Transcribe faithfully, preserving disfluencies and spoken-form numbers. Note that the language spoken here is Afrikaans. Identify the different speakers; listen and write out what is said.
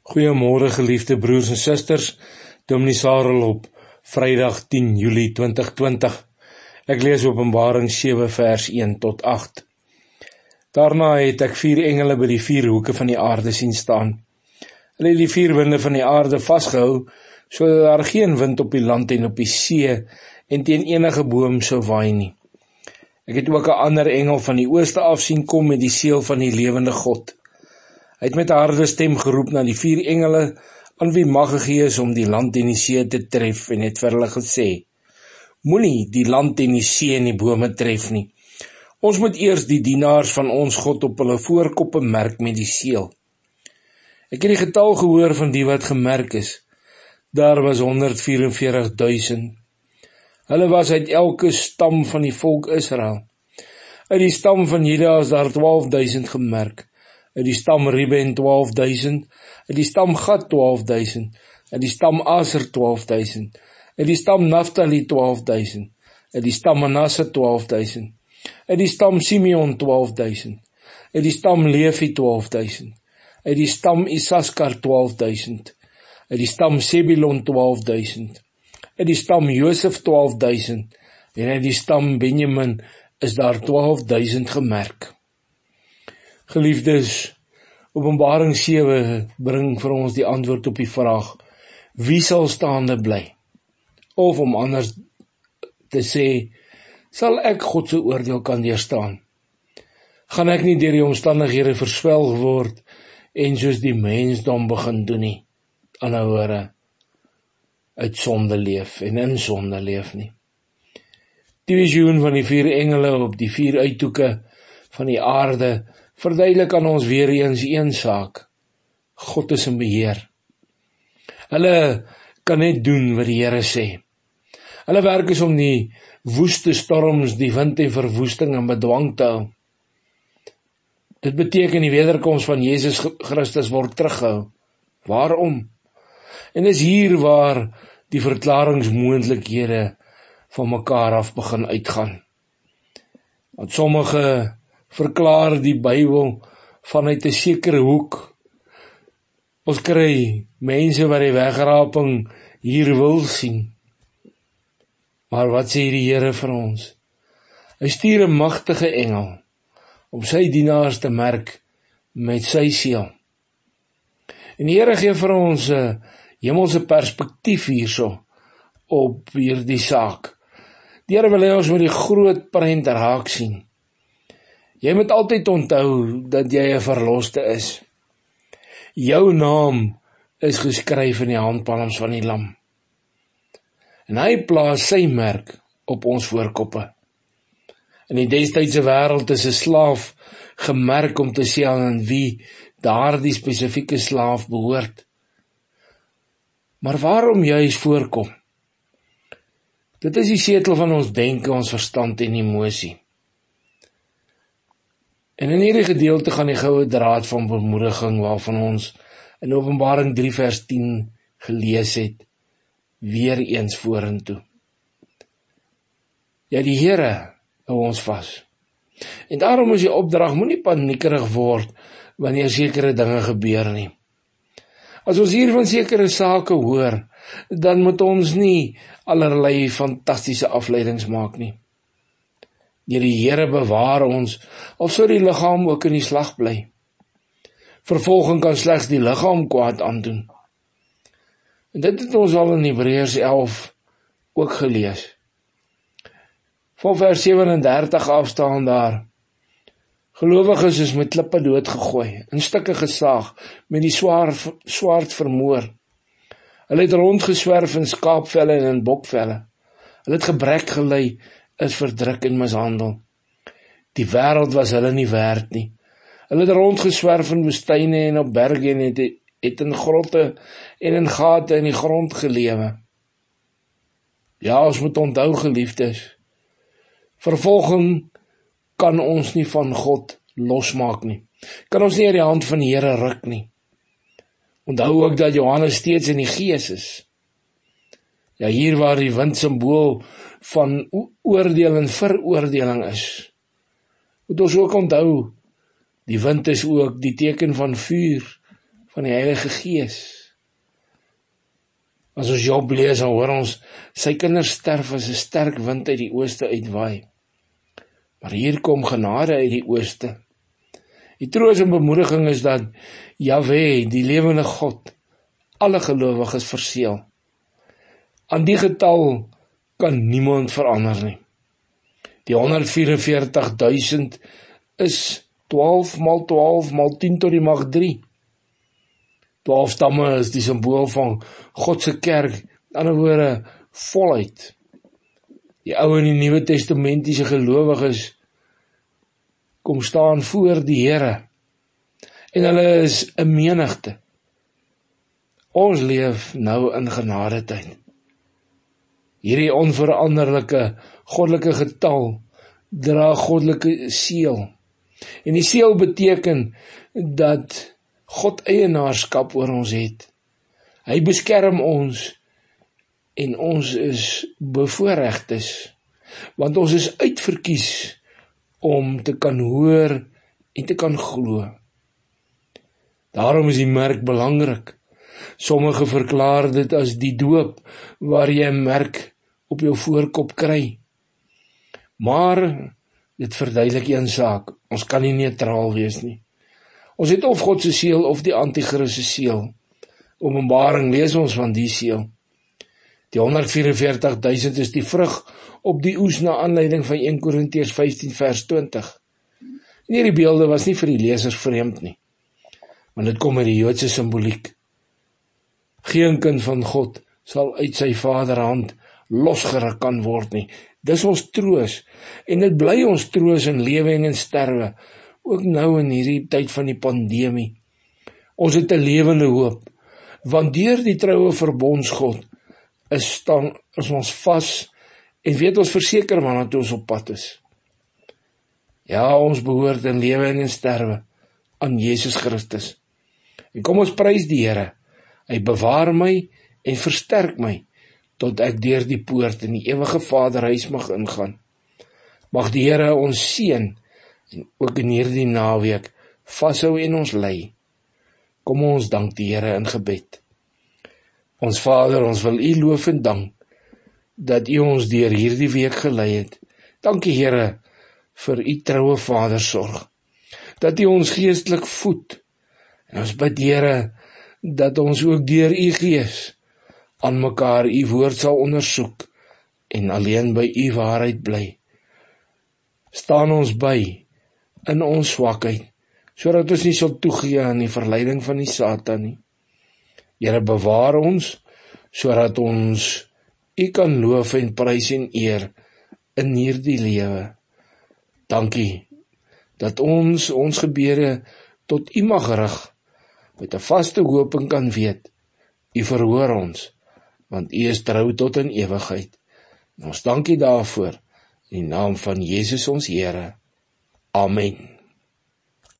Speaker 1: Goeiemôre geliefde broers en susters, Dominee Sarel op Vrydag tien Julie twintig twintig. Ek lees Openbaring sewe vers een tot agt. Daarna het ek vier engele by die vier hoeke van die aarde sien staan. Hulle het die vier winde van die aarde vasgehou, sodat daar geen wind op die land en op die see en teen enige boom sou waai nie. Ek het ook 'n ander engel van die ooste af sien kom met die seël van die lewende God. Hy het met 'n harde stem geroep na die vier engele aan wie mag gegee is om die land en die see te tref en het vir hulle gesê: Moenie die land en die see en die bome tref nie. Ons moet eers die dienaars van ons God op hulle voorkoppe merk met die seël. Ek het die getal gehoor van die wat gemerk is. Daar was honderd vyf en veertig duisend. Hulle was uit elke stam van die volk Israel. Uit die stam van Juda is daar twaalf duisend gemerk. Uit die stam Reuben twaalf duisend, uit die stam Gad twaalf duisend, uit die stam Aser twaalf duisend, uit die stam Naphtali twaalf duisend, uit die stam Manasse twaalf duisend, uit die stam Simeon twaalf duisend, uit die stam Levi twaalf duisend, uit die stam Isaskar twaalf duisend, uit die stam Sebulon twaalf duisend, uit die stam Josef twaalf duisend, en uit die stam Benjamin is daar twaalf duisend gemerk. Geliefdes, Openbaring sewe bring vir ons die antwoord op die vraag: wie sal staande bly? Of om anders te sê, sal ek God se oordeel kan deurstaan? Gaan ek nie deur die omstandighede verswelg word en soos die mensdom begin doen nie, anderswoorde uit sonde leef en in sonde leef nie? Die visioen van die vier engele op die vier uithoeke van die aarde verduidelik aan ons weer eens een saak: God is in beheer. Hulle kan net doen wat die Here sê. Hulle werk is om die woeste storms, die wind en verwoesting in bedwang te hou. Dit beteken die wederkoms van Jesus Christus word teruggehou. Waarom? En dis hier waar die verklaringsmoontlikhede van mekaar af begin uitgaan. Want sommige verklaar die Bybel vanuit 'n sekere hoek. Ons kry mense wat die wegraping hier wil sien. Maar wat sê die Here vir ons? Hy stuur 'n magtige engel om sy dienaars te merk met sy seël. En die Here gee vir ons 'n hemelse perspektief hierso op hierdie saak. Die Here wil hê ons moet die groot prent raak sien. Jy moet altyd onthou dat jy 'n verloste is. Jou naam is geskryf in die handpalms van die Lam. En hy plaas sy merk op ons voorkoppe. In die destydse wêreld is 'n slaaf gemerk om te sê aan wie daardie spesifieke slaaf behoort. Maar waarom juis voorkom? Dit is die setel van ons denke, ons verstand en emosie. En in hierdie gedeelte gaan die goue draad van bemoediging waarvan ons in Openbaring drie vers tien gelees het, weer eens vorentoe. Ja, die Here hou ons vas. En daarom is die opdrag: moenie paniekerig word wanneer sekere dinge gebeur nie. As ons hier van sekere sake hoor, dan moet ons nie allerlei fantastiese afleidings maak nie. Deur die Here bewaar ons, of sou die liggaam ook in die slag bly. Vervolging kan slegs die liggaam kwaad aandoen. En dit het ons al in Hebreërs elf ook gelees. Van vers sewenendertig af staan daar: gelowiges is met klippe doodgegooi, in stukke gesaag, met die swaar, swaard vermoor. Hulle het rondgeswerf in skaapvelle en in bokvelle. Hulle het gebrek gely, is verdruk en mishandel. Die wêreld was hulle nie werd nie. Hulle het rondgeswerf in woestyne en op berge en het, het in grotte en in gate in die grond gelewe. Ja, ons moet onthou, geliefdes, vervolging kan ons nie van God losmaak nie. Kan ons nie uit die hand van die Here ruk nie. Onthou ook dat Johannes steeds in die gees is. Ja, hier waar die wind simbool van oordeel en veroordeling is, moet ons ook onthou, die wind is ook die teken van vuur, van die Heilige Gees. As ons Job lees, dan hoor ons, sy kinders sterf as 'n sterk wind uit die ooste uitwaai. Maar hier kom genade uit die ooste. Die troos en bemoediging is dat Jahwe, die lewende God, alle gelowiges verseël. Aan die getal kan niemand verander nie. Die honderdvyierenveertig duisend is twaalf maal twaalf maal tien tot die mag drie. twaalf stamme is die simbool van God se kerk, in ander woorde, voluit. Die Ou en die Nuwe Testamentiese gelowiges kom staan voor die Here, en hulle is 'n menigte. Ons leef nou in genadetyd. Hierdie onveranderlike, goddelike getal dra goddelike seël. En die seël beteken dat God eienaarskap oor ons het. Hy beskerm ons en ons is bevoorregtes, want ons is uitverkies om te kan hoor en te kan glo. Daarom is die merk belangrik. Sommige verklaar dit as die doop, waar jy 'n merk op jou voorkop kry. Maar dit verduidelik een saak, ons kan nie neutraal wees nie. Ons het of God se seël of die Antichrist se seël. Openbaring lees ons van die seël. Die honderdvyierenveertig duisend is die vrug op die oes na aanleiding van Eerste Korintiërs vyftien vers twintig. En hierdie beelde was nie vir die lesers vreemd nie, want dit kom uit die Joodse simboliek. Geen kind van God sal uit sy vaderhand losgeruk kan word nie. Dis ons troos, en dit bly ons troos in lewe en in sterwe, ook nou in hierdie tyd van die pandemie. Ons het 'n lewende hoop, want deur die troue verbondsgod is, staan, is ons vas en weet ons verseker waarna toe ons op pad is. Ja, ons behoort in lewe en in sterwe aan Jesus Christus. En kom ons prys die Here. Hy bewaar my en versterk my, tot ek deur die poort in die ewige Vaderhuis mag ingaan. Mag die Here ons seën, en ook in hierdie naweek vashou en ons lei. Kom ons dank die Here in gebed. Ons Vader, ons wil U loof en dank, dat U ons deur hierdie week gelei het. Dankie Here, vir U troue vadersorg, dat U ons geestelik voed, en ons bid Here, dat ons ook deur U Gees aan mekaar U woord sal ondersoek en alleen by U waarheid bly. Staan ons by in ons swakheid, sodat ons nie sal toegee aan die verleiding van die Satan nie. Here, bewaar ons, sodat ons U kan loof en prys en eer in hierdie lewe. Dankie, dat ons ons gebede tot U mag rig, met 'n vaste hoop en kan weet, U verhoor ons, want U is trou tot in ewigheid. En ons dankie daarvoor, in die naam van Jesus ons Here. Amen.